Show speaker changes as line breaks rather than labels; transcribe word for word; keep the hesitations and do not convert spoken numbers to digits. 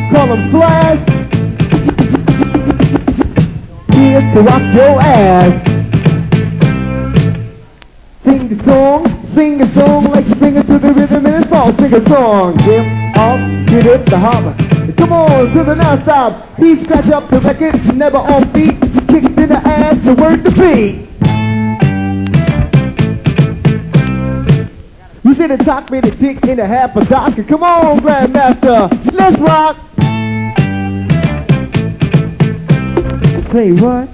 call him Flash. Here's to rock your ass. Sing the song, sing a song like you sing it to the rhythm and it's all. Sing a song, get up, get it, the hopper. Come on to the non-stop. He scratch up the record, never on beat. Kicked in the ass, the word to beat. You should have talked me the dick in a half a doctor. Come on, Grandmaster, let's rock. Say what?